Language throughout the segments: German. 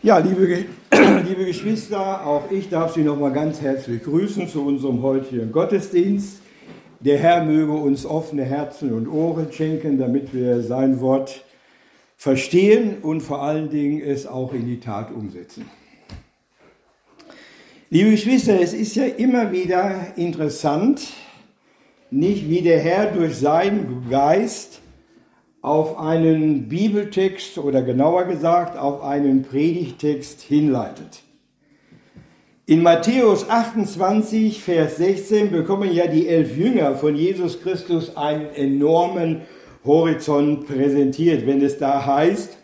Ja, liebe Geschwister, auch ich darf Sie noch mal ganz herzlich grüßen zu unserem heutigen Gottesdienst. Der Herr möge uns offene Herzen und Ohren schenken, damit wir sein Wort verstehen und vor allen Dingen es auch in die Tat umsetzen. Liebe Geschwister, es ist ja immer wieder interessant, nicht wie der Herr durch seinen Geist auf einen Bibeltext oder genauer gesagt auf einen Predigtext hinleitet. In Matthäus 28, Vers 16 bekommen ja die 11 Jünger von Jesus Christus einen enormen Horizont präsentiert, wenn es da heißt,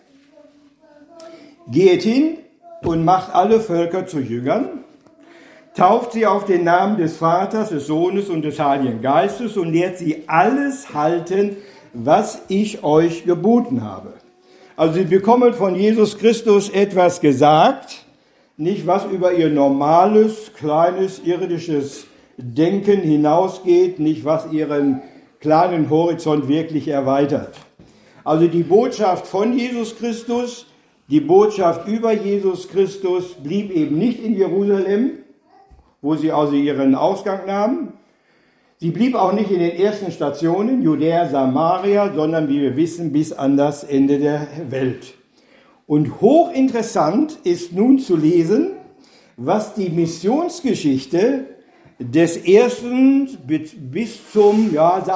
geht hin und macht alle Völker zu Jüngern, tauft sie auf den Namen des Vaters, des Sohnes und des Heiligen Geistes und lehrt sie alles halten, was ich euch geboten habe. Also sie bekommen von Jesus Christus etwas gesagt, nicht was über ihr normales, kleines, irdisches Denken hinausgeht, nicht was ihren kleinen Horizont wirklich erweitert. Also die Botschaft von Jesus Christus, die Botschaft über Jesus Christus blieb eben nicht in Jerusalem, wo sie also ihren Ausgang nahmen. Sie blieb auch nicht in den ersten Stationen, Judäa, Samaria, sondern, wie wir wissen, bis an das Ende der Welt. Und hochinteressant ist nun zu lesen, was die Missionsgeschichte des ersten bis zum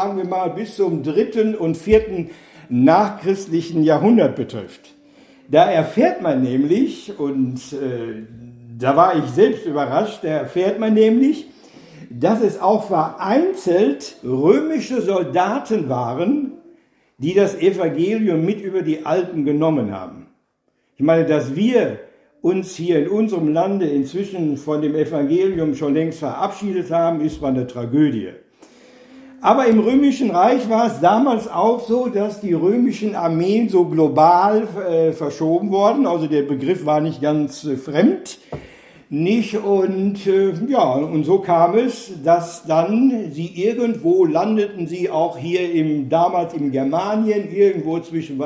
3. und 4. nachchristlichen Jahrhundert betrifft. Da erfährt man nämlich, und da war ich selbst überrascht, dass es auch vereinzelt römische Soldaten waren, die das Evangelium mit über die Alten genommen haben. Ich meine, dass wir uns hier in unserem Lande inzwischen von dem Evangelium schon längst verabschiedet haben, ist mal eine Tragödie. Aber im Römischen Reich war es damals auch so, dass die römischen Armeen so global verschoben wurden. Also der Begriff war nicht ganz fremd. Und so kam es, dass dann landeten sie auch hier damals im Germanien, irgendwo zwischen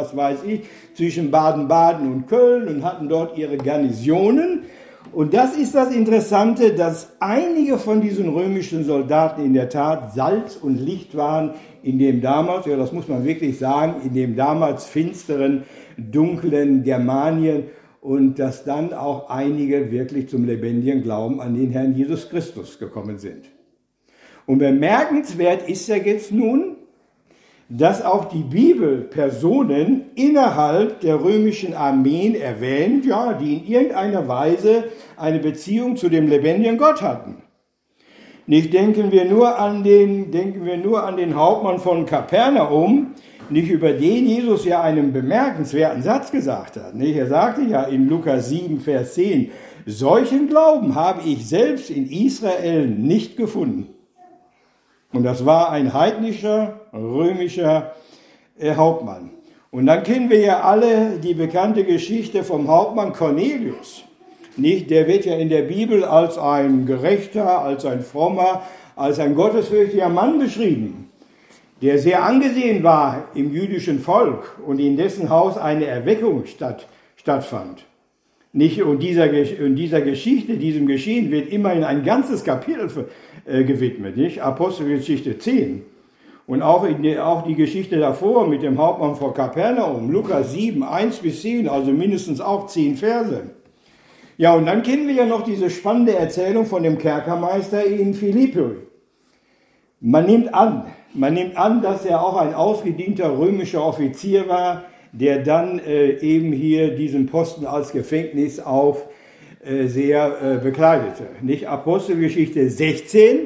Baden-Baden und Köln und hatten dort ihre Garnisonen. Und das ist das Interessante, dass einige von diesen römischen Soldaten in der Tat Salz und Licht waren in dem damals, ja das muss man wirklich sagen, in dem damals finsteren, dunklen Germanien. Und dass dann auch einige wirklich zum lebendigen Glauben an den Herrn Jesus Christus gekommen sind. Und bemerkenswert ist ja jetzt nun, dass auch die Bibel Personen innerhalb der römischen Armeen erwähnt, die in irgendeiner Weise eine Beziehung zu dem lebendigen Gott hatten. Nicht denken wir nur an den Hauptmann von Kapernaum, nicht über den Jesus ja einen bemerkenswerten Satz gesagt hat. Nicht? Er sagte ja in Lukas 7, Vers 10, solchen Glauben habe ich selbst in Israel nicht gefunden. Und das war ein heidnischer, römischer Hauptmann. Und dann kennen wir ja alle die bekannte Geschichte vom Hauptmann Cornelius. Nicht? Der wird ja in der Bibel als ein Gerechter, als ein Frommer, als ein gottesfürchtiger Mann beschrieben, der sehr angesehen war im jüdischen Volk und in dessen Haus eine Erweckung stattfand. Und dieser Geschichte, diesem Geschehen wird immerhin ein ganzes Kapitel gewidmet, nicht? Apostelgeschichte 10. Und auch die Geschichte davor mit dem Hauptmann von Kapernaum, Lukas 7, 1 bis 10, also mindestens auch 10 Verse. Ja, und dann kennen wir ja noch diese spannende Erzählung von dem Kerkermeister in Philippi. Man nimmt an, dass er auch ein ausgedienter römischer Offizier war, der dann eben hier diesen Posten als Gefängnis sehr bekleidete. Nicht? Apostelgeschichte 16,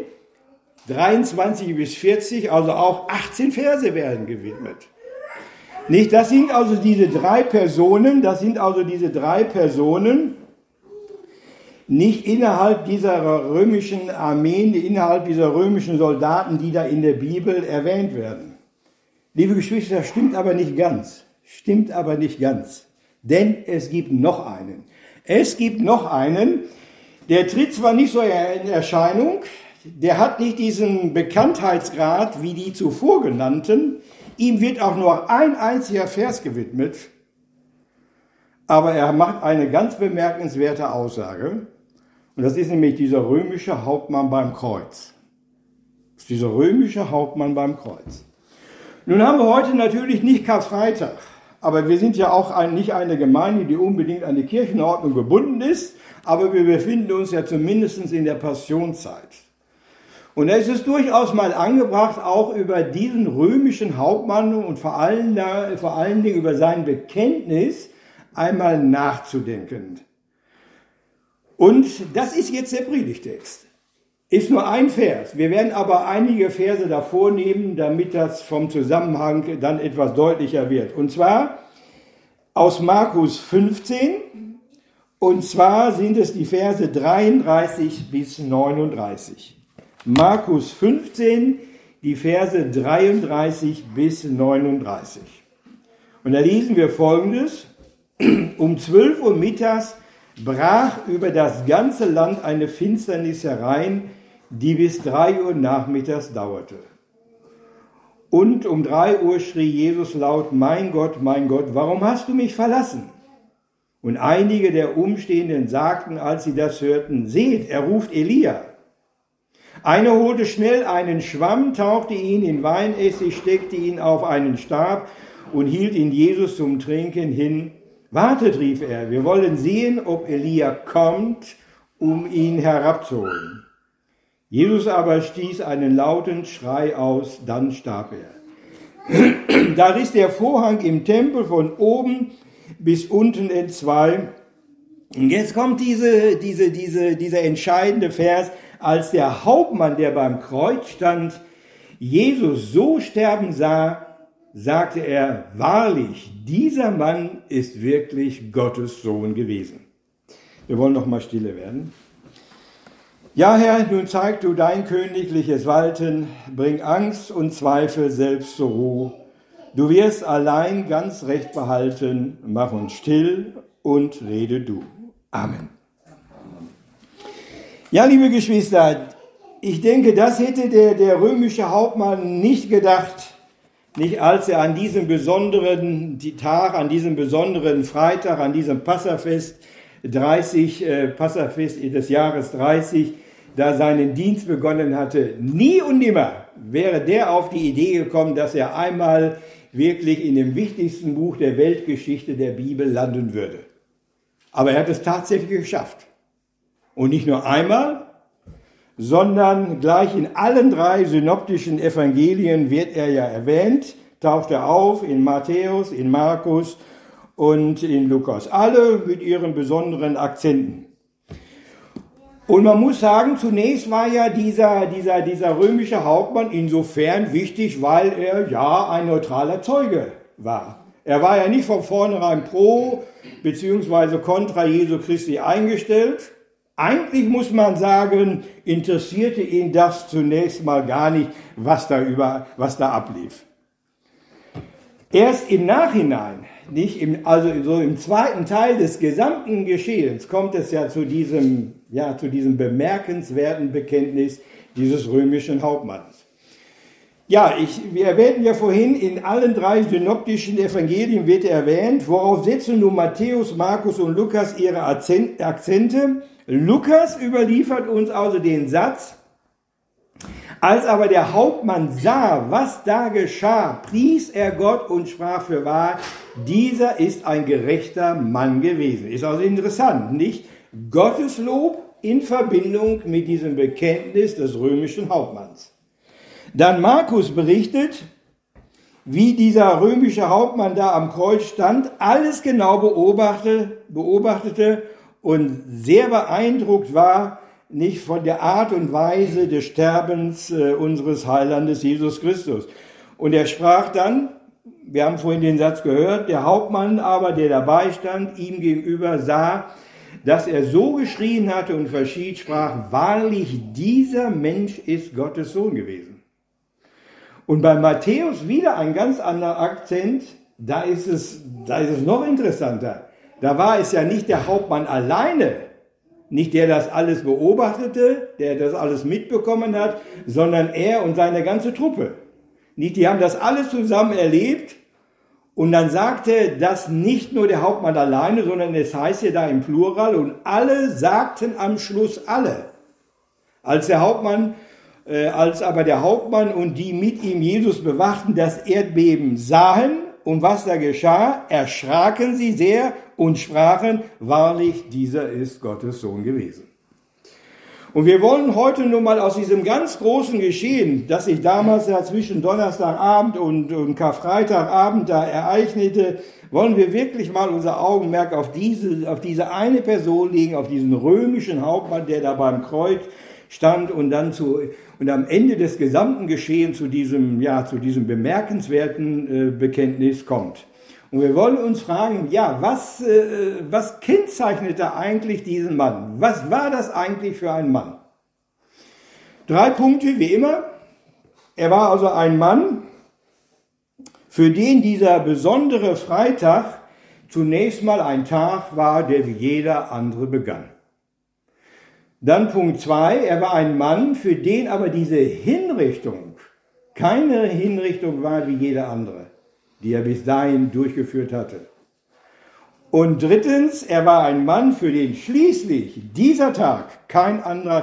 23 bis 40, also auch 18 Verse werden gewidmet. Nicht? Das sind also diese drei Personen, nicht innerhalb dieser römischen Armeen, innerhalb dieser römischen Soldaten, die da in der Bibel erwähnt werden. Liebe Geschwister, das stimmt aber nicht ganz. Denn es gibt noch einen. Der tritt zwar nicht so in Erscheinung, der hat nicht diesen Bekanntheitsgrad wie die zuvor genannten. Ihm wird auch nur ein einziger Vers gewidmet. aber er macht eine ganz bemerkenswerte Aussage. Und das ist nämlich dieser römische Hauptmann beim Kreuz. Das ist dieser römische Hauptmann beim Kreuz. Nun haben wir heute natürlich nicht Karfreitag, aber wir sind ja auch nicht eine Gemeinde, die unbedingt an die Kirchenordnung gebunden ist, aber wir befinden uns ja zumindest in der Passionszeit. Und da ist es durchaus mal angebracht, auch über diesen römischen Hauptmann und vor allen Dingen über sein Bekenntnis einmal nachzudenken. Und das ist jetzt der Predigtext. Ist nur ein Vers. Wir werden aber einige Verse davor nehmen, damit das vom Zusammenhang dann etwas deutlicher wird. Und zwar aus Markus 15. Und zwar sind es die Verse 33 bis 39. Markus 15, die Verse 33 bis 39. Und da lesen wir Folgendes. Um 12 Uhr mittags brach über das ganze Land eine Finsternis herein, die bis 3 Uhr nachmittags dauerte. Und um 3 Uhr schrie Jesus laut, mein Gott, warum hast du mich verlassen? Und einige der Umstehenden sagten, als sie das hörten, seht, er ruft Elia. Einer holte schnell einen Schwamm, tauchte ihn in Weinessig, steckte ihn auf einen Stab und hielt ihn Jesus zum Trinken hin. Wartet, rief er, wir wollen sehen, ob Elia kommt, um ihn herabzuholen. Jesus aber stieß einen lauten Schrei aus, dann starb er. Da riss der Vorhang im Tempel von oben bis unten entzwei. Und jetzt kommt dieser entscheidende Vers, als der Hauptmann, der beim Kreuz stand, Jesus so sterben sah, sagte er, wahrlich, dieser Mann ist wirklich Gottes Sohn gewesen. Wir wollen noch mal stille werden. Ja, Herr, nun zeig du dein königliches Walten, bring Angst und Zweifel selbst zur Ruhe. Du wirst allein ganz recht behalten, mach uns still und rede du. Amen. Ja, liebe Geschwister, ich denke, das hätte der römische Hauptmann nicht gedacht, nicht als er an diesem besonderen Tag, an diesem besonderen Freitag, an diesem Passafest Passafest des Jahres 30, da seinen Dienst begonnen hatte. Nie und nimmer wäre der auf die Idee gekommen, dass er einmal wirklich in dem wichtigsten Buch der Weltgeschichte der Bibel landen würde. Aber er hat es tatsächlich geschafft. Und nicht nur einmal, sondern gleich in allen 3 synoptischen Evangelien wird er ja erwähnt, taucht er auf in Matthäus, in Markus und in Lukas. Alle mit ihren besonderen Akzenten. Und man muss sagen, zunächst war ja dieser römische Hauptmann insofern wichtig, weil er ja ein neutraler Zeuge war. Er war ja nicht von vornherein pro bzw. kontra Jesu Christi eingestellt. Eigentlich muss man sagen, interessierte ihn das zunächst mal gar nicht, was da ablief. Erst im Nachhinein, also im zweiten Teil des gesamten Geschehens, kommt es ja zu diesem bemerkenswerten Bekenntnis dieses römischen Hauptmanns. Ja, wir erwähnten ja vorhin, in allen 3 synoptischen Evangelien wird erwähnt, worauf setzen nun Matthäus, Markus und Lukas ihre Akzente. Lukas überliefert uns also den Satz, als aber der Hauptmann sah, was da geschah, pries er Gott und sprach fürwahr, dieser ist ein gerechter Mann gewesen. Ist also interessant, nicht? Gottes Lob in Verbindung mit diesem Bekenntnis des römischen Hauptmanns. Dann Markus berichtet, wie dieser römische Hauptmann da am Kreuz stand, alles genau beobachtete und sehr beeindruckt war, nicht von der Art und Weise des Sterbens unseres Heilandes Jesus Christus. Und er sprach dann, wir haben vorhin den Satz gehört, der Hauptmann aber, der dabei stand, ihm gegenüber sah, dass er so geschrien hatte und verschied, sprach, wahrlich, dieser Mensch ist Gottes Sohn gewesen. Und bei Matthäus wieder ein ganz anderer Akzent, da ist es noch interessanter. Da war es ja nicht der Hauptmann alleine, nicht der das alles beobachtete, der das alles mitbekommen hat, sondern er und seine ganze Truppe. Nicht, die haben das alles zusammen erlebt Und dann sagte das nicht nur der Hauptmann alleine, sondern es heißt ja da im Plural, und alle sagten am Schluss alle. Als aber der Hauptmann und die mit ihm Jesus bewachten, das Erdbeben sahen und was da geschah, erschraken sie sehr und sprachen, wahrlich, dieser ist Gottes Sohn gewesen. Und wir wollen heute nur mal aus diesem ganz großen Geschehen, das sich damals ja zwischen Donnerstagabend und Karfreitagabend da ereignete, wollen wir wirklich mal unser Augenmerk auf diese eine Person legen, auf diesen römischen Hauptmann, der da beim Kreuz stand und am Ende des gesamten Geschehens zu diesem bemerkenswerten Bekenntnis kommt. Und wir wollen uns fragen, was kennzeichnete eigentlich diesen Mann? Was war das eigentlich für ein Mann? 3 Punkte, wie immer. Er war also ein Mann, für den dieser besondere Freitag zunächst mal ein Tag war, der wie jeder andere begann. Dann Punkt 2, er war ein Mann, für den aber diese Hinrichtung keine Hinrichtung war wie jede andere, die er bis dahin durchgeführt hatte. Und drittens, er war ein Mann, für den schließlich dieser Tag kein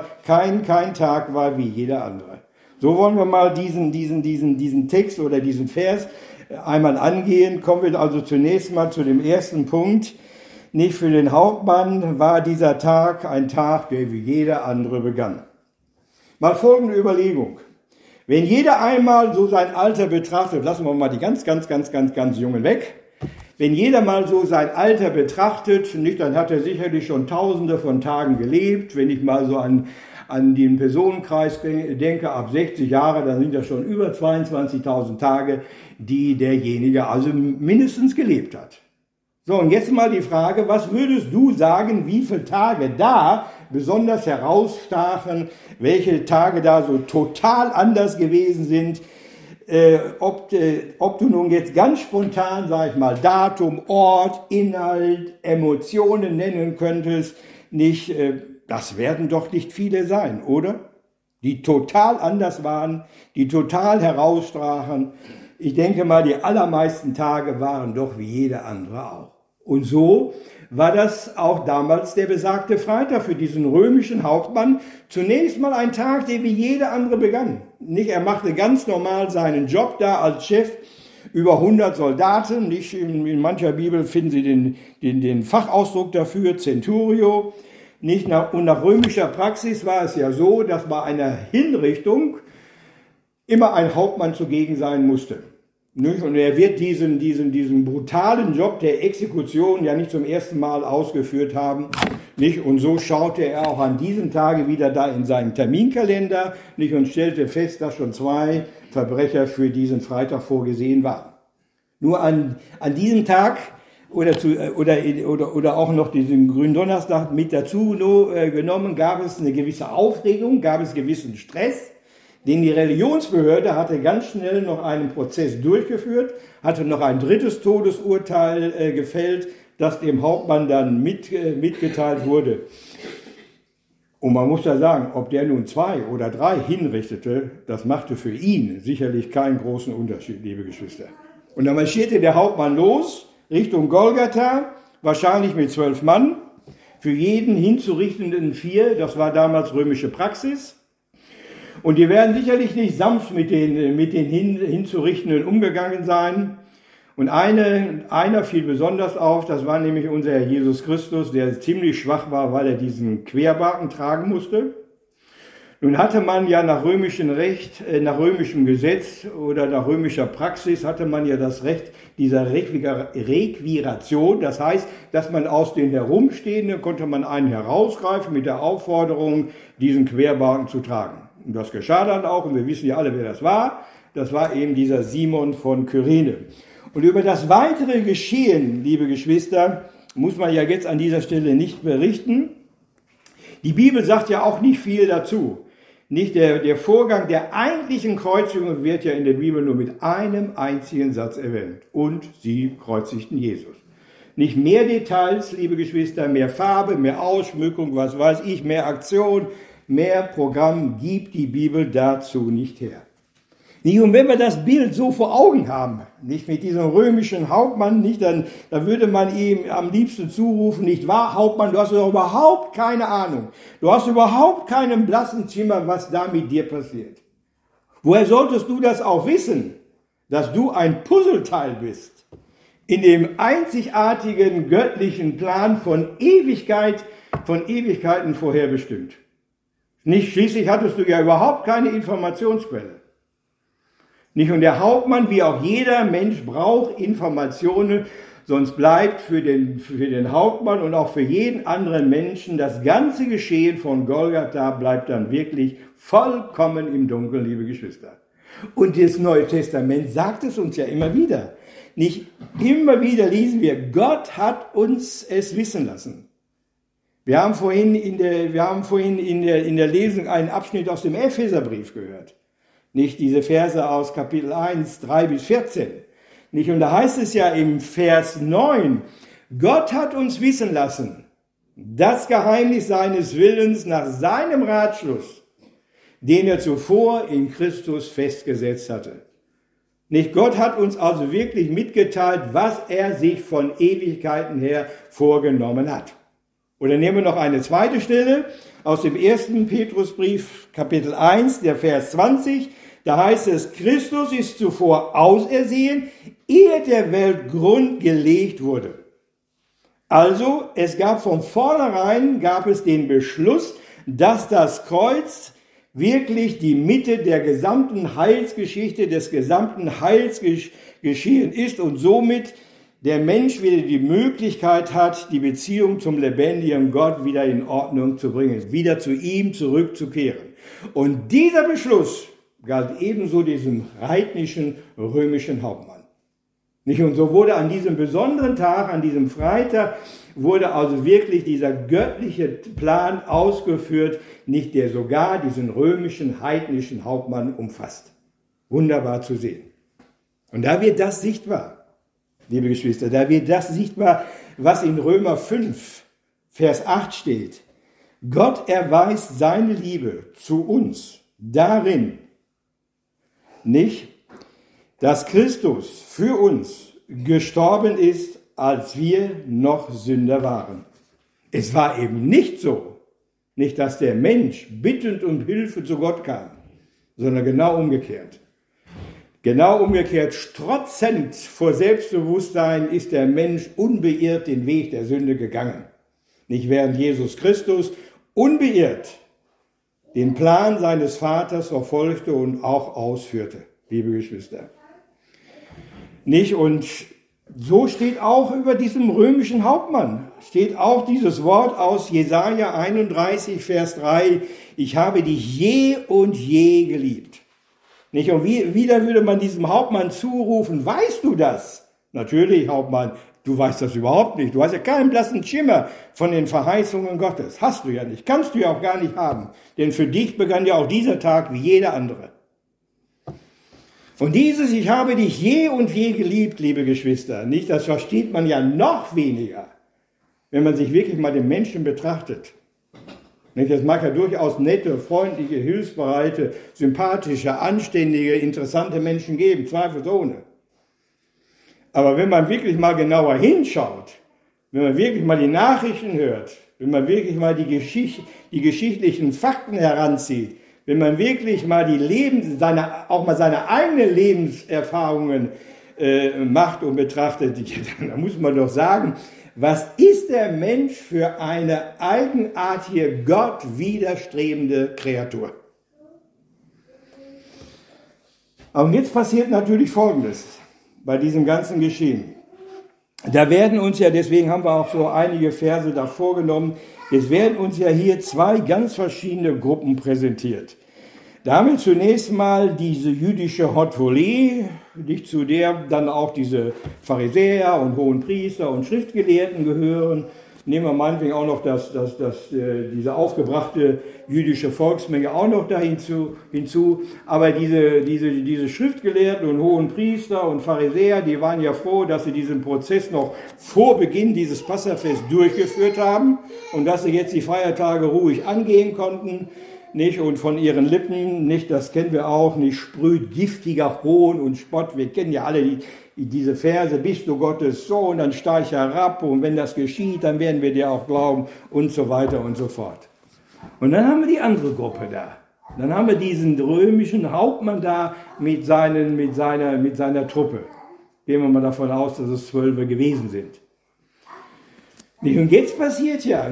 Tag war wie jeder andere. So wollen wir mal diesen Text oder diesen Vers einmal angehen. Kommen wir also zunächst mal zu dem ersten Punkt. Nicht für den Hauptmann war dieser Tag ein Tag, der wie jeder andere begann. Mal folgende Überlegung. Wenn jeder einmal so sein Alter betrachtet, lassen wir mal die ganz Jungen weg. Wenn jeder mal so sein Alter betrachtet, nicht, dann hat er sicherlich schon Tausende von Tagen gelebt. Wenn ich mal so an den Personenkreis denke, ab 60 Jahre, dann sind das schon über 22.000 Tage, die derjenige also mindestens gelebt hat. So, und jetzt mal die Frage, was würdest du sagen, wie viele Tage da besonders herausstachen, welche Tage da so total anders gewesen sind, ob du nun jetzt ganz spontan, sag ich mal, Datum, Ort, Inhalt, Emotionen nennen könntest, nicht, das werden doch nicht viele sein, oder? Die total anders waren, die total herausstrachen. Ich denke mal, die allermeisten Tage waren doch wie jeder andere auch. Und so war das auch damals der besagte Freitag für diesen römischen Hauptmann. Zunächst mal ein Tag, der wie jeder andere begann. Nicht, er machte ganz normal seinen Job da als Chef über 100 Soldaten. Nicht, in mancher Bibel finden Sie den Fachausdruck dafür, Centurio. Nicht, und nach römischer Praxis war es ja so, dass bei einer Hinrichtung immer ein Hauptmann zugegen sein musste. Und er wird diesen brutalen Job der Exekution ja nicht zum ersten Mal ausgeführt haben. Nicht? Und so schaute er auch an diesem Tage wieder da in seinen Terminkalender nicht? Und stellte fest, dass schon 2 Verbrecher für diesen Freitag vorgesehen waren. Nur an diesem Tag oder auch noch diesen Gründonnerstag mit dazu genommen, gab es eine gewisse Aufregung, gab es gewissen Stress. Denn die Religionsbehörde hatte ganz schnell noch einen Prozess durchgeführt, hatte noch ein 3. Todesurteil gefällt, das dem Hauptmann dann mitgeteilt wurde. Und man muss ja sagen, ob der nun 2 oder 3 hinrichtete, das machte für ihn sicherlich keinen großen Unterschied, liebe Geschwister. Und dann marschierte der Hauptmann los, Richtung Golgatha, wahrscheinlich mit 12 Mann, für jeden hinzurichtenden 4, das war damals römische Praxis. Und die werden sicherlich nicht sanft mit den hinzurichtenden umgegangen sein. Und einer fiel besonders auf, das war nämlich unser Herr Jesus Christus, der ziemlich schwach war, weil er diesen Querbalken tragen musste. Nun hatte man ja nach römischem Recht, nach römischem Gesetz oder nach römischer Praxis hatte man ja das Recht dieser Requiration. Das heißt, dass man aus den Herumstehenden konnte man einen herausgreifen mit der Aufforderung, diesen Querbalken zu tragen. Und das geschah dann auch, und wir wissen ja alle, wer das war. Das war eben dieser Simon von Kyrene. Und über das weitere Geschehen, liebe Geschwister, muss man ja jetzt an dieser Stelle nicht berichten. Die Bibel sagt ja auch nicht viel dazu. Nicht der Vorgang der eigentlichen Kreuzigung wird ja in der Bibel nur mit einem einzigen Satz erwähnt. Und sie kreuzigten Jesus. Nicht mehr Details, liebe Geschwister, mehr Farbe, mehr Ausschmückung, was weiß ich, mehr Aktion, mehr Programm gibt die Bibel dazu nicht her. Und wenn wir das Bild so vor Augen haben, nicht mit diesem römischen Hauptmann, nicht, dann würde man ihm am liebsten zurufen, nicht wahr, Hauptmann, du hast doch überhaupt keine Ahnung. Du hast überhaupt keinen blassen Schimmer, was da mit dir passiert. Woher solltest du das auch wissen, dass du ein Puzzleteil bist in dem einzigartigen göttlichen Plan von Ewigkeiten vorherbestimmt? Nicht, schließlich hattest du ja überhaupt keine Informationsquelle. Nicht, und der Hauptmann, wie auch jeder Mensch, braucht Informationen, sonst bleibt für den Hauptmann und auch für jeden anderen Menschen das ganze Geschehen von Golgatha bleibt dann wirklich vollkommen im Dunkeln, liebe Geschwister. Und das Neue Testament sagt es uns ja immer wieder. Nicht immer wieder lesen wir, Gott hat uns es wissen lassen. Wir haben vorhin in der Lesung einen Abschnitt aus dem Epheserbrief gehört. Nicht diese Verse aus Kapitel 1, 3 bis 14. Nicht? Und da heißt es ja im Vers 9, Gott hat uns wissen lassen, das Geheimnis seines Willens nach seinem Ratschluss, den er zuvor in Christus festgesetzt hatte. Nicht? Gott hat uns also wirklich mitgeteilt, was er sich von Ewigkeiten her vorgenommen hat. Oder nehmen wir noch eine zweite Stelle aus dem 1. Petrusbrief, Kapitel 1, der Vers 20. Da heißt es, Christus ist zuvor ausersehen, ehe der Welt Grund gelegt wurde. Also, es gab von vornherein, den Beschluss, dass das Kreuz wirklich die Mitte der gesamten Heilsgeschichte, des gesamten Heilsgeschehen ist und somit der Mensch wieder die Möglichkeit hat, die Beziehung zum lebendigen Gott wieder in Ordnung zu bringen, wieder zu ihm zurückzukehren. Und dieser Beschluss galt ebenso diesem heidnischen römischen Hauptmann. Nicht? Und so wurde an diesem besonderen Tag, an diesem Freitag, wurde also wirklich dieser göttliche Plan ausgeführt, nicht der sogar diesen römischen heidnischen Hauptmann umfasst. Wunderbar zu sehen. Und da wird das sichtbar, liebe Geschwister, da wird das sichtbar, was in Römer 5, Vers 8 steht. Gott erweist seine Liebe zu uns darin, nicht, dass Christus für uns gestorben ist, als wir noch Sünder waren. Es war eben nicht so, nicht, dass der Mensch bittend um Hilfe zu Gott kam, sondern genau umgekehrt. Genau umgekehrt, strotzend vor Selbstbewusstsein ist der Mensch unbeirrt den Weg der Sünde gegangen. Nicht während Jesus Christus unbeirrt den Plan seines Vaters verfolgte und auch ausführte, liebe Geschwister. Nicht? Und so steht auch über diesem römischen Hauptmann, steht auch dieses Wort aus Jesaja 31, Vers 3, ich habe dich je und je geliebt. Nicht? Und wieder würde man diesem Hauptmann zurufen, weißt du das? Natürlich, Hauptmann, du weißt das überhaupt nicht. Du hast ja keinen blassen Schimmer von den Verheißungen Gottes. Hast du ja nicht, kannst du ja auch gar nicht haben. Denn für dich begann ja auch dieser Tag wie jeder andere. Und dieses, ich habe dich je und je geliebt, liebe Geschwister, nicht, das versteht man ja noch weniger, wenn man sich wirklich mal den Menschen betrachtet. Es mag ja durchaus nette, freundliche, hilfsbereite, sympathische, anständige, interessante Menschen geben, zweifelsohne. Aber wenn man wirklich mal genauer hinschaut, wenn man wirklich mal die Nachrichten hört, wenn man wirklich mal die geschichtlichen Fakten heranzieht, wenn man wirklich mal auch mal seine eigenen Lebenserfahrungen macht und betrachtet, dann muss man doch sagen, was ist der Mensch für eine eigenartige, Gott widerstrebende Kreatur? Und jetzt passiert natürlich Folgendes bei diesem ganzen Geschehen. Da werden uns ja, deswegen haben wir auch so einige Verse da vorgenommen, es werden uns ja hier zwei ganz verschiedene Gruppen präsentiert. Da haben wir zunächst mal diese jüdische Hot Volée, zu der dann auch diese Pharisäer und Hohenpriester und Schriftgelehrten gehören. Nehmen wir meinetwegen auch noch diese aufgebrachte jüdische Volksmenge auch noch da hinzu. Aber diese Schriftgelehrten und Hohenpriester und Pharisäer, die waren ja froh, dass sie diesen Prozess noch vor Beginn dieses Passafest durchgeführt haben und dass sie jetzt die Feiertage ruhig angehen konnten. nicht, und von ihren Lippen, nicht, das kennen wir auch, nicht, sprüht giftiger Hohn und Spott. Wir kennen ja alle diese Verse, bist du Gottes Sohn, dann steig herab, und wenn das geschieht, dann werden wir dir auch glauben, und so weiter und so fort. Und dann haben wir die andere Gruppe da. Dann haben wir diesen römischen Hauptmann da mit seiner Truppe. Gehen wir mal davon aus, dass es 12 gewesen sind. Und jetzt passiert ja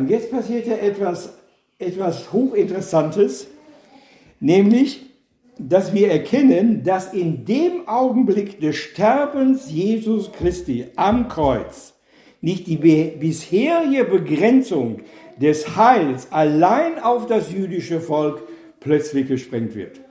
etwas Hochinteressantes, nämlich, dass wir erkennen, dass in dem Augenblick des Sterbens Jesus Christi am Kreuz nicht die bisherige Begrenzung des Heils allein auf das jüdische Volk plötzlich gesprengt wird.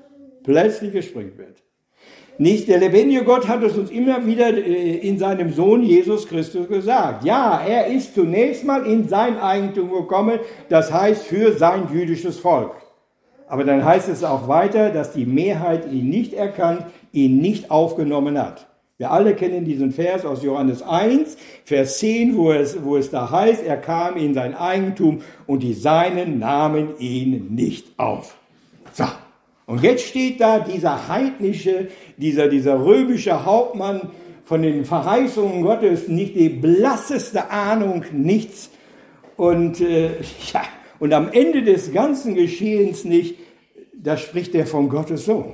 Nicht, der lebendige Gott hat es uns immer wieder in seinem Sohn Jesus Christus gesagt. Ja, er ist zunächst mal in sein Eigentum gekommen, das heißt für sein jüdisches Volk. Aber dann heißt es auch weiter, dass die Mehrheit ihn nicht erkannt, ihn nicht aufgenommen hat. Wir alle kennen diesen Vers aus Johannes 1, Vers 10, wo es da heißt, er kam in sein Eigentum und die Seinen nahmen ihn nicht auf. So. Und jetzt steht da dieser heidnische, dieser römische Hauptmann von den Verheißungen Gottes, nicht die blasseste Ahnung, nichts. Und und am Ende des ganzen Geschehens nicht, da spricht er von Gottes Sohn.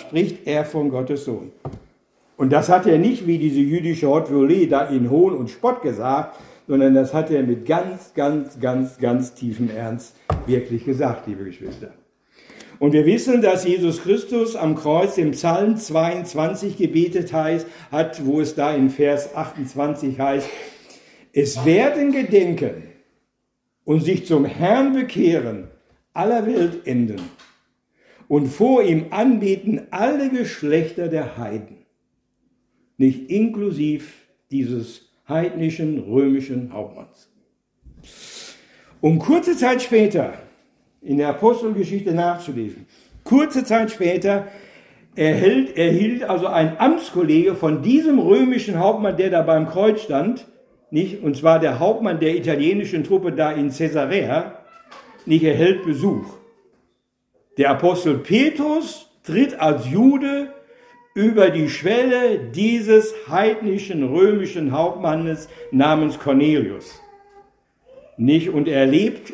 Und das hat er nicht wie diese jüdische Haute Volée da in Hohn und Spott gesagt, sondern das hat er mit ganz, ganz, ganz, ganz tiefem Ernst wirklich gesagt, liebe Geschwister. Und wir wissen, dass Jesus Christus am Kreuz im Psalm 22 gebetet hat, wo es da in Vers 28 heißt, es werden gedenken und sich zum Herrn bekehren aller Weltenden und vor ihm anbeten alle Geschlechter der Heiden, nicht inklusiv dieses heidnischen römischen Hauptmanns. Und kurze Zeit später, in der Apostelgeschichte nachzulesen, kurze Zeit später erhielt also ein Amtskollege von diesem römischen Hauptmann, der da beim Kreuz stand, nicht, und zwar der Hauptmann der italienischen Truppe da in Caesarea, nicht, erhält Besuch. Der Apostel Petrus tritt als Jude über die Schwelle dieses heidnischen römischen Hauptmannes namens Cornelius. Nicht, und er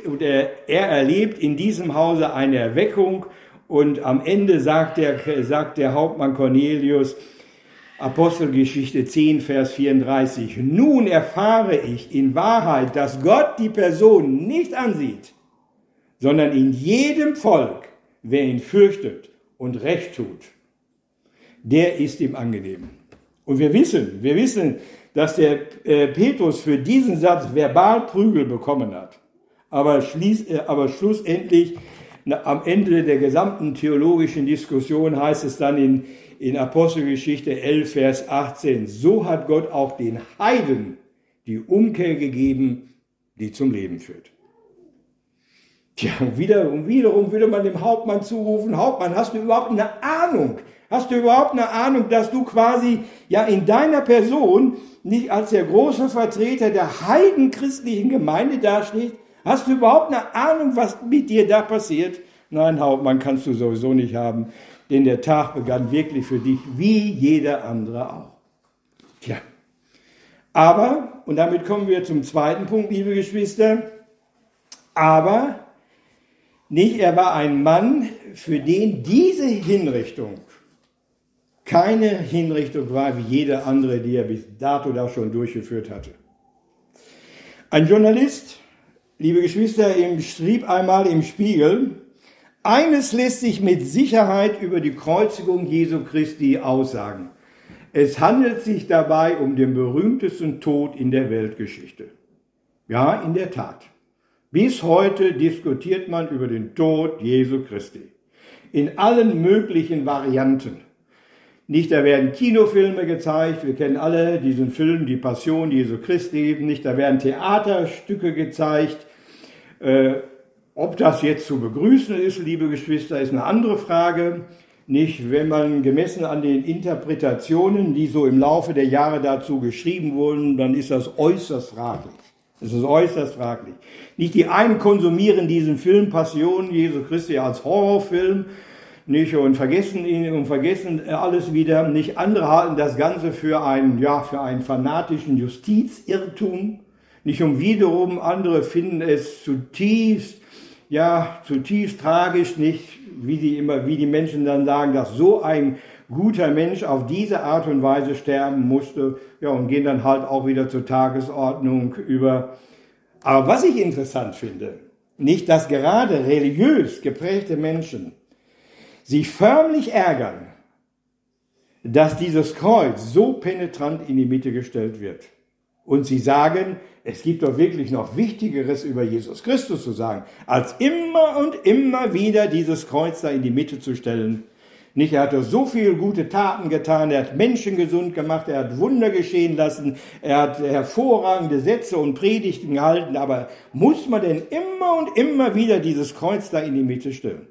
erlebt in diesem Hause eine Erweckung, und am Ende sagt der Hauptmann Cornelius, Apostelgeschichte 10, Vers 34, nun erfahre ich in Wahrheit, dass Gott die Person nicht ansieht, sondern in jedem Volk, wer ihn fürchtet und Recht tut, der ist ihm angenehm. Und wir wissen, dass der Petrus für diesen Satz verbal Prügel bekommen hat. Aber schlussendlich, am Ende der gesamten theologischen Diskussion heißt es dann in Apostelgeschichte 11, Vers 18, so hat Gott auch den Heiden die Umkehr gegeben, die zum Leben führt. Tja, und wiederum würde man dem Hauptmann zurufen, Hauptmann, hast du überhaupt eine Ahnung? Dass du quasi ja in deiner Person nicht als der große Vertreter der heidenchristlichen Gemeinde dastehst? Hast du überhaupt eine Ahnung, was mit dir da passiert? Nein, Hauptmann, kannst du sowieso nicht haben, denn der Tag begann wirklich für dich wie jeder andere auch. Tja, aber, und damit kommen wir zum zweiten Punkt, liebe Geschwister, aber nicht, er war ein Mann, für den diese Hinrichtung keine Hinrichtung war wie jede andere, die er bis dato da schon durchgeführt hatte. Ein Journalist, liebe Geschwister, schrieb einmal im Spiegel, eines lässt sich mit Sicherheit über die Kreuzigung Jesu Christi aussagen. Es handelt sich dabei um den berühmtesten Tod in der Weltgeschichte. Ja, in der Tat. Bis heute diskutiert man über den Tod Jesu Christi. In allen möglichen Varianten. Nicht, da werden Kinofilme gezeigt, wir kennen alle diesen Film, die Passion Jesu Christi, nicht, da werden Theaterstücke gezeigt. Ob das jetzt zu begrüßen ist, liebe Geschwister, ist eine andere Frage. Nicht, wenn man gemessen an den Interpretationen, die so im Laufe der Jahre dazu geschrieben wurden, dann ist das äußerst fraglich. Das ist äußerst fraglich. Nicht die einen konsumieren diesen Film Passion Jesu Christi als Horrorfilm, nicht, und vergessen ihn und vergessen alles wieder. Nicht andere halten das Ganze für einen fanatischen Justizirrtum. Nicht, und wiederum andere finden es zutiefst tragisch, nicht, wie die Menschen dann sagen, dass so ein guter Mensch auf diese Art und Weise sterben musste, ja, und gehen dann halt auch wieder zur Tagesordnung über. Aber was ich interessant finde, nicht, dass gerade religiös geprägte Menschen sich förmlich ärgern, dass dieses Kreuz so penetrant in die Mitte gestellt wird. Und sie sagen, es gibt doch wirklich noch Wichtigeres über Jesus Christus zu sagen, als immer und immer wieder dieses Kreuz da in die Mitte zu stellen. Nicht, er hat doch so viele gute Taten getan, er hat Menschen gesund gemacht, er hat Wunder geschehen lassen, er hat hervorragende Sätze und Predigten gehalten, aber muss man denn immer und immer wieder dieses Kreuz da in die Mitte stellen?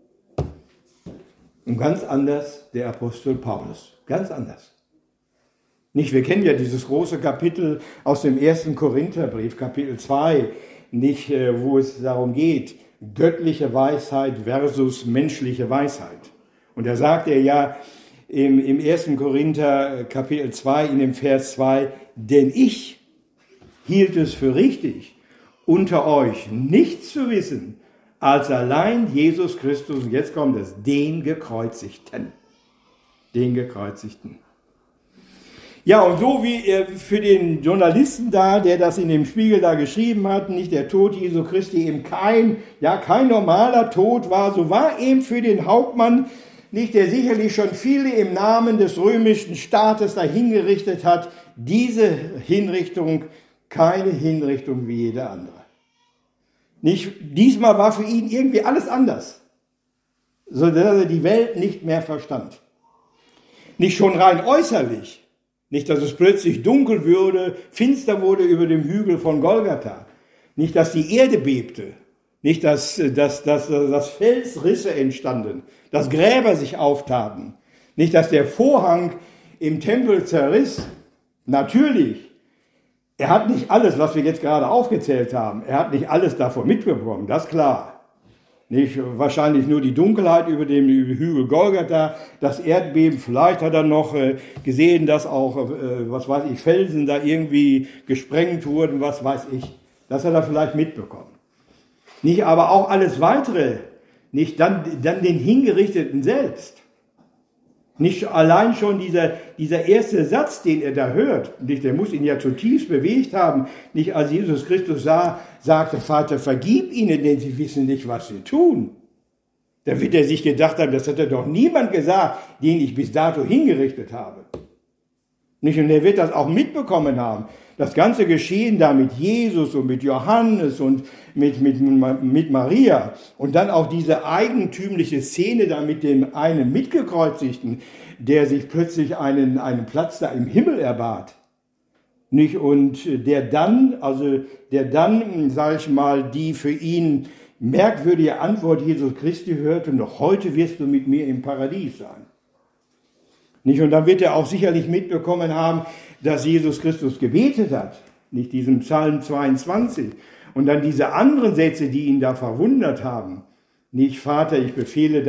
Und ganz anders der Apostel Paulus, ganz anders. Nicht, wir kennen ja dieses große Kapitel aus dem 1. Korintherbrief, Kapitel 2, nicht, wo es darum geht, göttliche Weisheit versus menschliche Weisheit. Und da sagt er ja im 1. Korinther Kapitel 2 in dem Vers 2, denn ich hielt es für richtig, unter euch nichts zu wissen, als allein Jesus Christus, und jetzt kommt es, den Gekreuzigten. Den Gekreuzigten. Ja, und so wie für den Journalisten da, der das in dem Spiegel da geschrieben hat, nicht der Tod Jesu Christi eben kein normaler Tod war, so war eben für den Hauptmann, nicht, der sicherlich schon viele im Namen des römischen Staates da hingerichtet hat, diese Hinrichtung keine Hinrichtung wie jede andere. Nicht, diesmal war für ihn irgendwie alles anders, sodass er die Welt nicht mehr verstand. Nicht schon rein äußerlich, nicht, dass es plötzlich dunkel würde, finster wurde über dem Hügel von Golgatha, nicht, dass die Erde bebte, nicht, dass Felsrisse entstanden, dass Gräber sich auftaten, nicht, dass der Vorhang im Tempel zerriss. Natürlich, er hat nicht alles, was wir jetzt gerade aufgezählt haben, er hat nicht alles davon mitbekommen, das ist klar. Nicht wahrscheinlich nur die Dunkelheit über dem Hügel Golgatha, das Erdbeben, vielleicht hat er noch gesehen, dass auch, Felsen da irgendwie gesprengt wurden, was weiß ich. Das hat er vielleicht mitbekommen. Nicht aber auch alles Weitere, nicht dann den Hingerichteten selbst. Nicht allein schon dieser erste Satz, den er da hört, nicht, der muss ihn ja zutiefst bewegt haben, nicht als Jesus Christus sagte, Vater, vergib ihnen, denn sie wissen nicht, was sie tun. Da wird er sich gedacht haben, das hat er doch niemand gesagt, den ich bis dato hingerichtet habe. Nicht, und er wird das auch mitbekommen haben. Das ganze Geschehen da mit Jesus und mit Johannes und mit Maria und dann auch diese eigentümliche Szene da mit dem einen Mitgekreuzigten, der sich plötzlich einen Platz da im Himmel erbat. Nicht, und der dann, sage ich mal, die für ihn merkwürdige Antwort Jesus Christi hörte, noch heute wirst du mit mir im Paradies sein. Nicht, und dann wird er auch sicherlich mitbekommen haben, dass Jesus Christus gebetet hat, nicht diesen Psalm 22. Und dann diese anderen Sätze, die ihn da verwundert haben. Nicht, Vater, ich befehle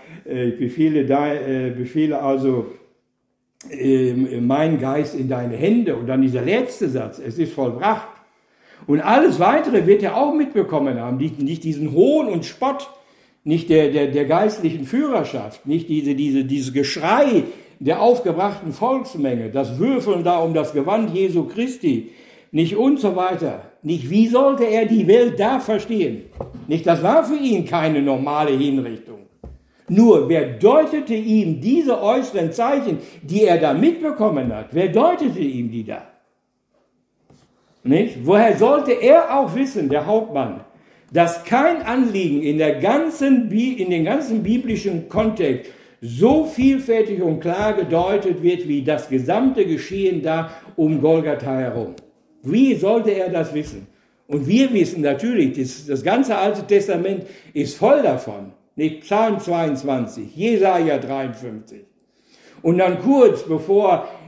meinen Geist in deine Hände. Und dann dieser letzte Satz, es ist vollbracht. Und alles Weitere wird er auch mitbekommen haben. Nicht diesen Hohn und Spott, nicht der geistlichen Führerschaft, nicht dieses Geschrei der aufgebrachten Volksmenge, das Würfeln da um das Gewand Jesu Christi, nicht und so weiter. Nicht, wie sollte er die Welt da verstehen? Nicht, das war für ihn keine normale Hinrichtung. Nur, wer deutete ihm diese äußeren Zeichen, die er da mitbekommen hat, wer deutete ihm die da? Nicht? Woher sollte er auch wissen, der Hauptmann, dass kein Anliegen in den ganzen biblischen Kontext so vielfältig und klar gedeutet wird, wie das gesamte Geschehen da um Golgatha herum. Wie sollte er das wissen? Und wir wissen natürlich, das ganze Alte Testament ist voll davon. Nicht? Psalm 22, Jesaja 53. Und dann kurz bevor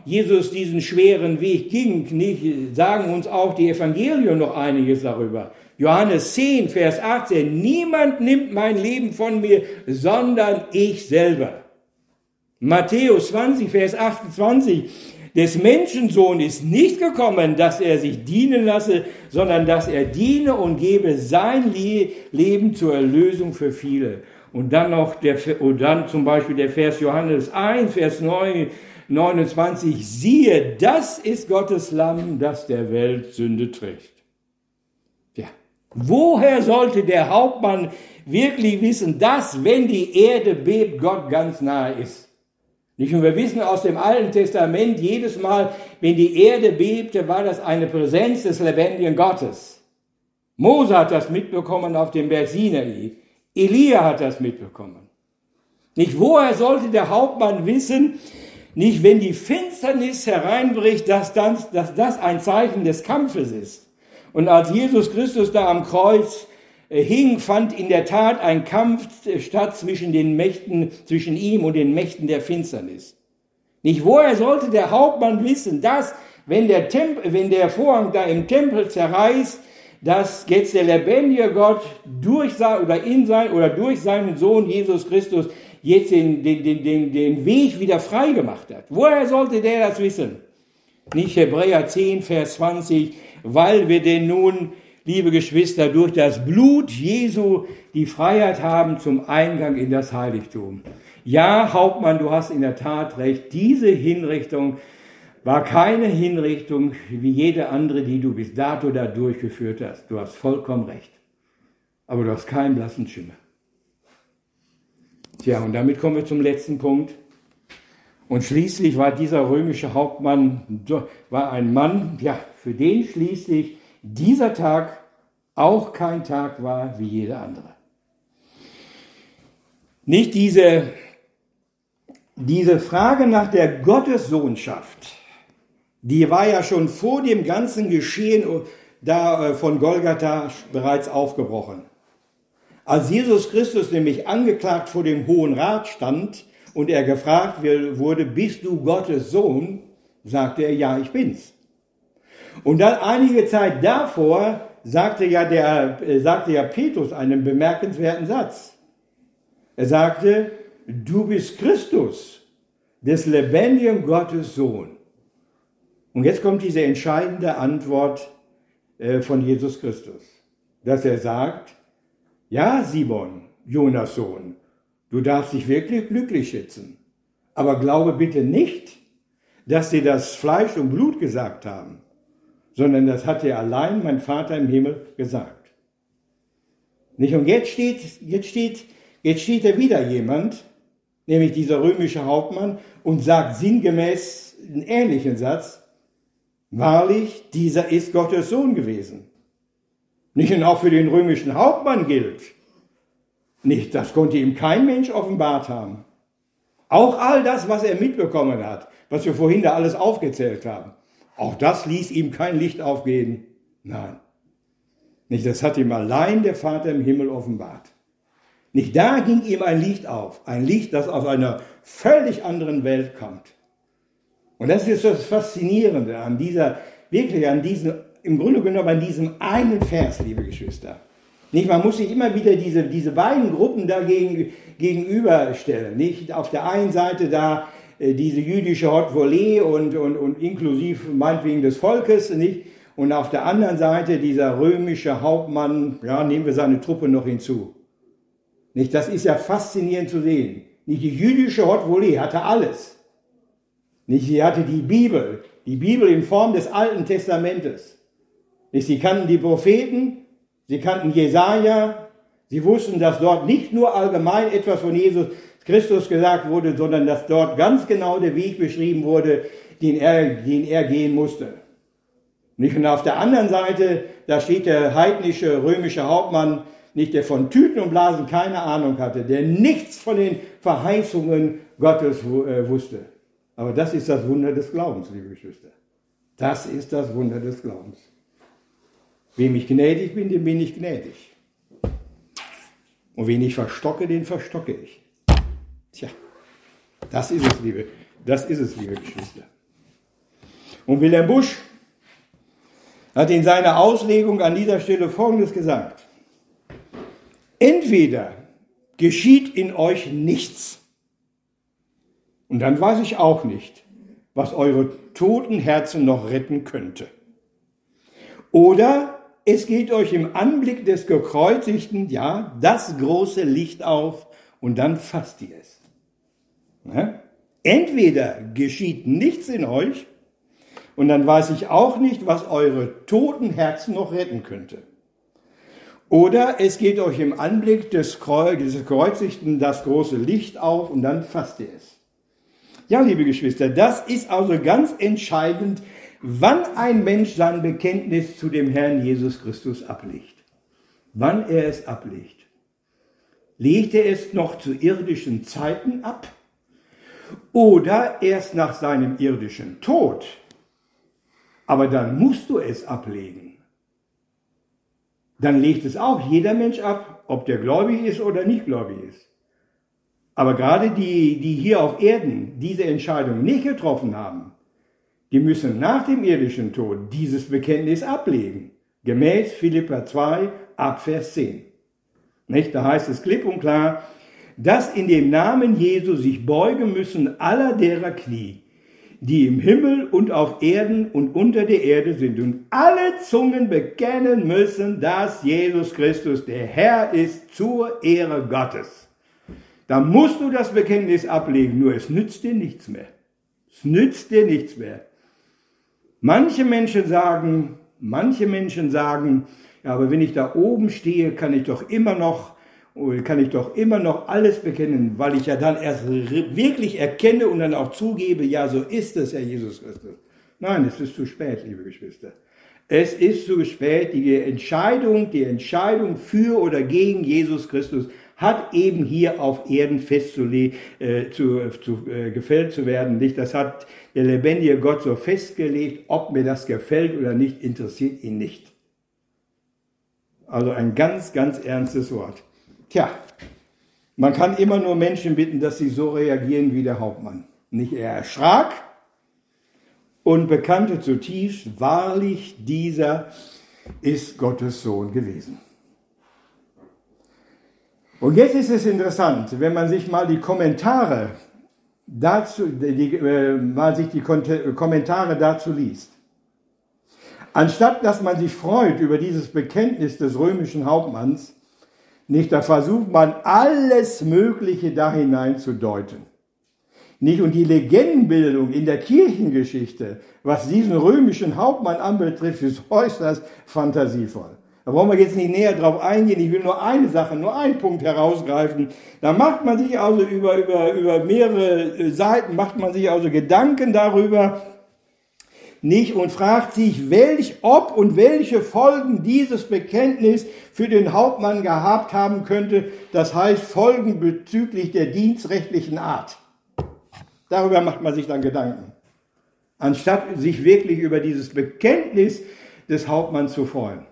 Jesus diesen schweren Weg ging, nicht, sagen uns auch die Evangelien noch einiges darüber. Johannes 10, Vers 18, niemand nimmt mein Leben von mir, sondern ich selber. Matthäus 20, Vers 28, des Menschensohn ist nicht gekommen, dass er sich dienen lasse, sondern dass er diene und gebe sein Leben zur Erlösung für viele. Und dann noch dann zum Beispiel der Vers Johannes 1, Vers 29, siehe, das ist Gottes Lamm, das der Welt Sünde trägt. Ja, woher sollte der Hauptmann wirklich wissen, dass, wenn die Erde bebt, Gott ganz nahe ist? Nicht? Und wir wissen aus dem Alten Testament, jedes Mal, wenn die Erde bebte, war das eine Präsenz des lebendigen Gottes. Mose hat das mitbekommen auf dem Berg Sinai. Elia hat das mitbekommen. Nicht, woher sollte der Hauptmann wissen, nicht, wenn die Finsternis hereinbricht, dass das ein Zeichen des Kampfes ist. Und als Jesus Christus da am Kreuz hing, fand in der Tat ein Kampf statt zwischen ihm und den Mächten der Finsternis. Nicht, woher sollte der Hauptmann wissen, dass, wenn der Vorhang da im Tempel zerreißt, dass jetzt der lebendige Gott durch seinen Sohn Jesus Christus jetzt den Weg wieder frei gemacht hat. Woher sollte der das wissen? Nicht Hebräer 10, Vers 20, weil wir denn nun, liebe Geschwister, durch das Blut Jesu die Freiheit haben zum Eingang in das Heiligtum. Ja, Hauptmann, du hast in der Tat recht, diese Hinrichtung war keine Hinrichtung wie jede andere, die du bis dato da durchgeführt hast. Du hast vollkommen recht. Aber du hast keinen blassen Schimmer. Tja, und damit kommen wir zum letzten Punkt. Und schließlich war dieser römische Hauptmann, war ein Mann, ja, für den schließlich dieser Tag auch kein Tag war wie jeder andere. Nicht diese Frage nach der Gottessohnschaft, die war ja schon vor dem ganzen Geschehen da von Golgatha bereits aufgebrochen. Als Jesus Christus nämlich angeklagt vor dem Hohen Rat stand und er gefragt wurde, bist du Gottes Sohn, sagte er, ja, ich bin's. Und dann einige Zeit davor sagte ja Petrus einen bemerkenswerten Satz. Er sagte, du bist Christus, des lebendigen Gottes Sohn. Und jetzt kommt diese entscheidende Antwort von Jesus Christus, dass er sagt, ja, Simon, Jonas Sohn, du darfst dich wirklich glücklich schätzen, aber glaube bitte nicht, dass dir das Fleisch und Blut gesagt haben, sondern das hat dir allein mein Vater im Himmel gesagt. Nicht? Und jetzt steht da wieder jemand, nämlich dieser römische Hauptmann, und sagt sinngemäß einen ähnlichen Satz, wahrlich, dieser ist Gottes Sohn gewesen. Nicht, und auch für den römischen Hauptmann gilt, nicht, das konnte ihm kein Mensch offenbart haben. Auch all das, was er mitbekommen hat, was wir vorhin da alles aufgezählt haben, auch das ließ ihm kein Licht aufgehen. Nein. Nicht, das hat ihm allein der Vater im Himmel offenbart. Nicht, da ging ihm ein Licht auf. Ein Licht, das aus einer völlig anderen Welt kommt. Und das ist das Faszinierende im Grunde genommen an diesem einen Vers, liebe Geschwister. Nicht, man muss sich immer wieder diese beiden Gruppen dagegen gegenüberstellen. Nicht, auf der einen Seite da diese jüdische Haute Volée und inklusive meinetwegen des Volkes, nicht? Und auf der anderen Seite dieser römische Hauptmann, ja, nehmen wir seine Truppe noch hinzu. Nicht, das ist ja faszinierend zu sehen. Nicht, die jüdische Haute Volée hatte alles. Nicht, sie hatte die Bibel in Form des Alten Testamentes. Nicht, sie kannten die Propheten, sie kannten Jesaja, sie wussten, dass dort nicht nur allgemein etwas von Jesus Christus gesagt wurde, sondern dass dort ganz genau der Weg beschrieben wurde, den er gehen musste. Nicht? Und auf der anderen Seite, da steht der heidnische römische Hauptmann, nicht, der von Tüten und Blasen keine Ahnung hatte, der nichts von den Verheißungen Gottes wusste. Aber das ist das Wunder des Glaubens, liebe Geschwister. Das ist das Wunder des Glaubens. Wem ich gnädig bin, dem bin ich gnädig. Und wen ich verstocke, den verstocke ich. Tja, das ist es, liebe Geschwister. Und Wilhelm Busch hat in seiner Auslegung an dieser Stelle Folgendes gesagt: Entweder geschieht in euch nichts, und dann weiß ich auch nicht, was eure toten Herzen noch retten könnte. Oder es geht euch im Anblick des Gekreuzigten, ja, das große Licht auf, und dann fasst ihr es. Ja? Entweder geschieht nichts in euch, und dann weiß ich auch nicht, was eure toten Herzen noch retten könnte. Oder es geht euch im Anblick des Gekreuzigten das große Licht auf, und dann fasst ihr es. Ja, liebe Geschwister, das ist also ganz entscheidend, wann ein Mensch sein Bekenntnis zu dem Herrn Jesus Christus ablegt. Wann er es ablegt. Legt er es noch zu irdischen Zeiten ab oder erst nach seinem irdischen Tod? Aber dann musst du es ablegen. Dann legt es auch jeder Mensch ab, ob der gläubig ist oder nicht gläubig ist. Aber gerade die hier auf Erden diese Entscheidung nicht getroffen haben, die müssen nach dem irdischen Tod dieses Bekenntnis ablegen. Gemäß Philipper 2, ab Vers 10. Nicht? Da heißt es klipp und klar, dass in dem Namen Jesu sich beugen müssen aller derer Knie, die im Himmel und auf Erden und unter der Erde sind, und alle Zungen bekennen müssen, dass Jesus Christus der Herr ist zur Ehre Gottes. Da musst du das Bekenntnis ablegen, nur es nützt dir nichts mehr. Es nützt dir nichts mehr. Manche Menschen sagen, ja, aber wenn ich da oben stehe, kann ich doch immer noch alles bekennen, weil ich ja dann erst wirklich erkenne und dann auch zugebe, ja, so ist es, Herr Jesus Christus. Nein, es ist zu spät, liebe Geschwister. Es ist zu spät. Die Entscheidung für oder gegen Jesus Christus hat eben hier auf Erden gefällt zu werden. Nicht? Das hat der lebendige Gott so festgelegt. Ob mir das gefällt oder nicht, interessiert ihn nicht. Also ein ganz, ganz ernstes Wort. Tja, man kann immer nur Menschen bitten, dass sie so reagieren wie der Hauptmann. Nicht, er erschrak und bekannte zutiefst, wahrlich, dieser ist Gottes Sohn gewesen. Und jetzt ist es interessant, wenn man sich mal die Kommentare dazu liest. Anstatt dass man sich freut über dieses Bekenntnis des römischen Hauptmanns, nicht, da versucht man alles Mögliche da hinein zu deuten. Nicht, und die Legendenbildung in der Kirchengeschichte, was diesen römischen Hauptmann anbetrifft, ist äußerst fantasievoll. Da brauchen wir jetzt nicht näher drauf eingehen. Ich will nur eine Sache, nur einen Punkt herausgreifen. Da macht man sich also über mehrere Seiten, macht man sich also Gedanken darüber, nicht, und fragt sich, ob und welche Folgen dieses Bekenntnis für den Hauptmann gehabt haben könnte. Das heißt, Folgen bezüglich der dienstrechtlichen Art. Darüber macht man sich dann Gedanken. Anstatt sich wirklich über dieses Bekenntnis des Hauptmanns zu freuen.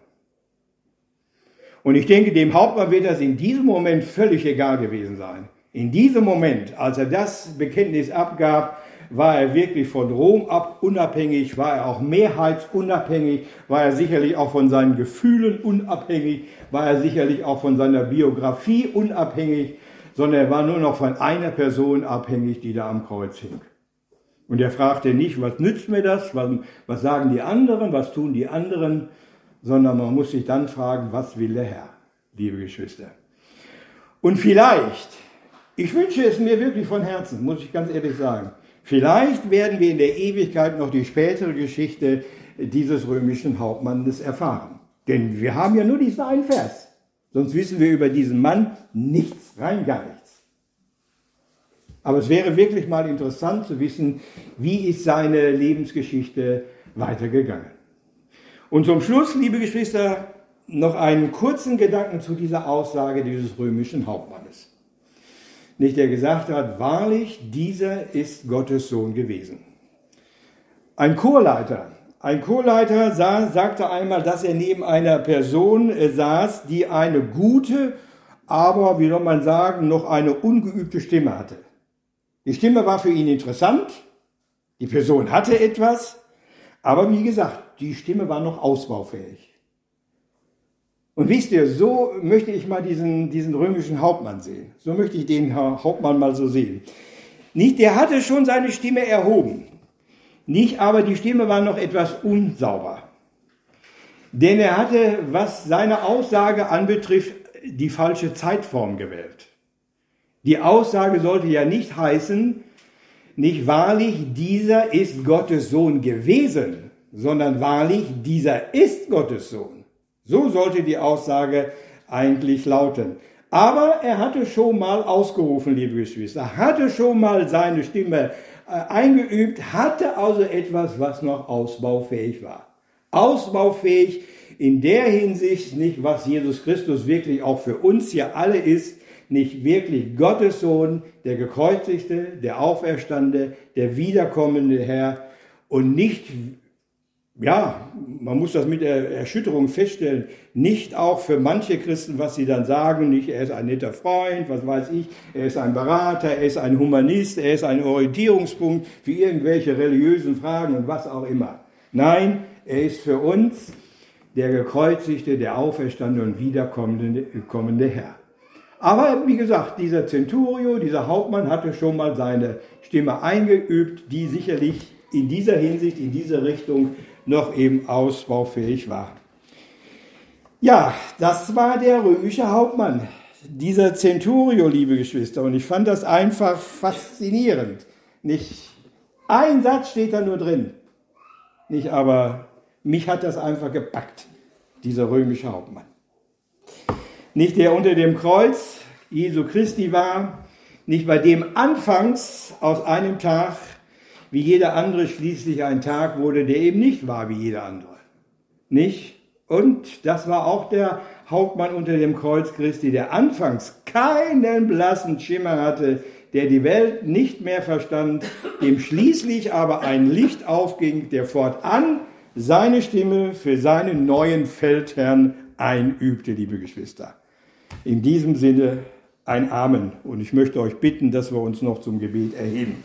Und ich denke, dem Hauptmann wird das in diesem Moment völlig egal gewesen sein. In diesem Moment, als er das Bekenntnis abgab, war er wirklich von Rom unabhängig, war er auch mehrheitsunabhängig, war er sicherlich auch von seinen Gefühlen unabhängig, war er sicherlich auch von seiner Biografie unabhängig, sondern er war nur noch von einer Person abhängig, die da am Kreuz hing. Und er fragte nicht, was nützt mir das, was sagen die anderen, was tun die anderen, sondern man muss sich dann fragen, was will der Herr, liebe Geschwister. Und vielleicht, ich wünsche es mir wirklich von Herzen, muss ich ganz ehrlich sagen, vielleicht werden wir in der Ewigkeit noch die spätere Geschichte dieses römischen Hauptmannes erfahren. Denn wir haben ja nur diesen einen Vers. Sonst wissen wir über diesen Mann nichts, rein gar nichts. Aber es wäre wirklich mal interessant zu wissen, wie ist seine Lebensgeschichte weitergegangen. Und zum Schluss, liebe Geschwister, noch einen kurzen Gedanken zu dieser Aussage dieses römischen Hauptmannes. Nicht, der gesagt hat, wahrlich, dieser ist Gottes Sohn gewesen. Ein Chorleiter sagte einmal, dass er neben einer Person saß, die eine gute, aber, wie soll man sagen, noch eine ungeübte Stimme hatte. Die Stimme war für ihn interessant, die Person hatte etwas, Aber wie gesagt, die Stimme war noch ausbaufähig. Und wisst ihr, so möchte ich mal diesen römischen Hauptmann sehen. So möchte ich den Hauptmann mal so sehen. Nicht, der hatte schon seine Stimme erhoben. Nicht, aber die Stimme war noch etwas unsauber. Denn er hatte, was seine Aussage anbetrifft, die falsche Zeitform gewählt. Die Aussage sollte ja nicht heißen, nicht wahrlich, dieser ist Gottes Sohn gewesen, sondern wahrlich, dieser ist Gottes Sohn. So sollte die Aussage eigentlich lauten. Aber er hatte schon mal ausgerufen, liebe Geschwister, hatte schon mal seine Stimme eingeübt, hatte also etwas, was noch ausbaufähig war. Ausbaufähig in der Hinsicht, nicht was Jesus Christus wirklich auch für uns hier alle ist, nicht wirklich Gottes Sohn, der Gekreuzigte, der Auferstandene, der wiederkommende Herr und nicht, ja, man muss das mit der Erschütterung feststellen, nicht auch für manche Christen, was sie dann sagen, nicht er ist ein netter Freund, was weiß ich, er ist ein Berater, er ist ein Humanist, er ist ein Orientierungspunkt für irgendwelche religiösen Fragen und was auch immer. Nein, er ist für uns der Gekreuzigte, der Auferstandene und wiederkommende Herr. Aber wie gesagt, dieser Centurio, dieser Hauptmann hatte schon mal seine Stimme eingeübt, die sicherlich in dieser Hinsicht, in dieser Richtung noch eben ausbaufähig war. Ja, das war der römische Hauptmann, dieser Centurio, liebe Geschwister. Und ich fand das einfach faszinierend. Nicht ein Satz steht da nur drin. Nicht, aber mich hat das einfach gepackt, dieser römische Hauptmann. Nicht der unter dem Kreuz Jesu Christi war, nicht bei dem anfangs aus einem Tag, wie jeder andere schließlich ein Tag wurde, der eben nicht war wie jeder andere. Nicht? Und das war auch der Hauptmann unter dem Kreuz Christi, der anfangs keinen blassen Schimmer hatte, der die Welt nicht mehr verstand, dem schließlich aber ein Licht aufging, der fortan seine Stimme für seinen neuen Feldherrn einübte, liebe Geschwister. In diesem Sinne ein Amen. Und ich möchte euch bitten, dass wir uns noch zum Gebet erheben.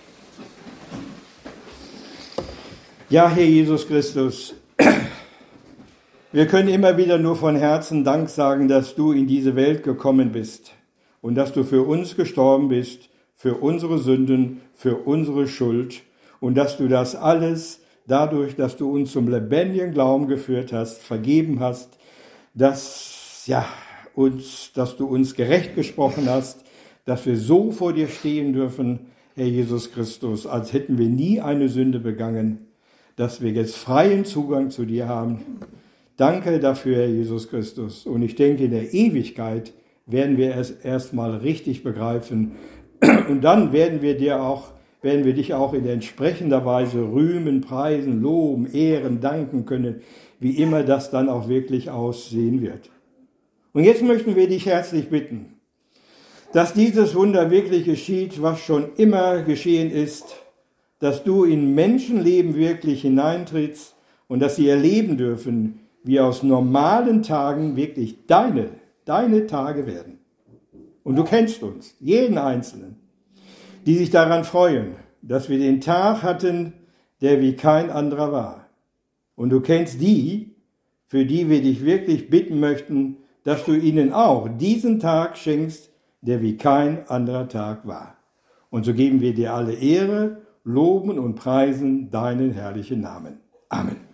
Ja, Herr Jesus Christus, wir können immer wieder nur von Herzen Dank sagen, dass du in diese Welt gekommen bist und dass du für uns gestorben bist, für unsere Sünden, für unsere Schuld und dass du das alles dadurch, dass du uns zum lebendigen Glauben geführt hast, vergeben hast, dass du uns gerecht gesprochen hast, dass wir so vor dir stehen dürfen, Herr Jesus Christus, als hätten wir nie eine Sünde begangen, dass wir jetzt freien Zugang zu dir haben. Danke dafür, Herr Jesus Christus. Und ich denke, in der Ewigkeit werden wir es erstmal richtig begreifen. Und dann werden wir dich auch in entsprechender Weise rühmen, preisen, loben, ehren, danken können, wie immer das dann auch wirklich aussehen wird. Und jetzt möchten wir dich herzlich bitten, dass dieses Wunder wirklich geschieht, was schon immer geschehen ist, dass du in Menschenleben wirklich hineintrittst und dass sie erleben dürfen, wie aus normalen Tagen wirklich deine Tage werden. Und du kennst uns, jeden Einzelnen, die sich daran freuen, dass wir den Tag hatten, der wie kein anderer war. Und du kennst die, für die wir dich wirklich bitten möchten, dass du ihnen auch diesen Tag schenkst, der wie kein anderer Tag war. Und so geben wir dir alle Ehre, loben und preisen deinen herrlichen Namen. Amen.